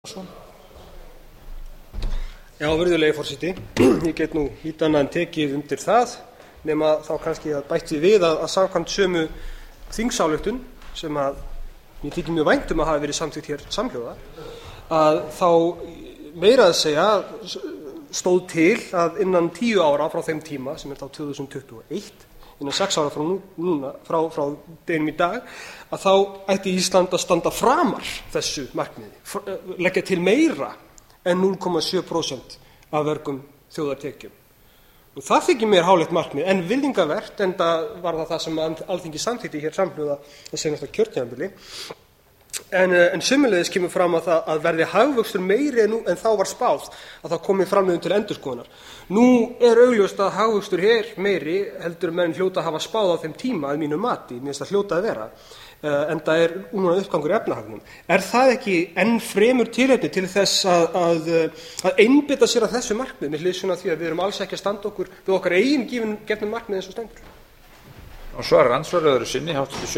Já, virðulegi forseti, ég get nú lítið annað en tekið undir það, nema þá kannski að bætti við að samkvæmt sömu þingsályktun sem að mér þykir mjög vænt að hafi verið samþykkt hér samhljóða, að þá meira að segja stóð til að innan 10 ára frá þeim tíma, sem þá 2021, innan 6 ára frá deginum í dag, að þá ætti Ísland að standa framar þessu markmiði, leggja til meira en 0,7% af vergum þjóðartekjum. Og það þykir mér hálegt markmið, en virðingarvert, enda var það sem Alþingi samþykkti hér samhljóða að seinasta kjörtímabili. En sömuleiðis kemur fram að verði hagvöxtur meiri en þá var spáð, að það komi framlögum til endurskoðunar. Nú augljóst að hagvöxtur meiri heldur menn hljóta að hafa spáð á þeim tíma að mínu mati, mér finnst það hljóta að vera, enda núna uppgangur í efnahagnum. Er það ekki enn fremur tilefni til þess að einbeita sér að þessu markmið með hliðsjón af því að við erum alls ekki að standa okkur við okkar eigin gefnu markmið eins og stendur? Og svarar andsvar öðru sinni,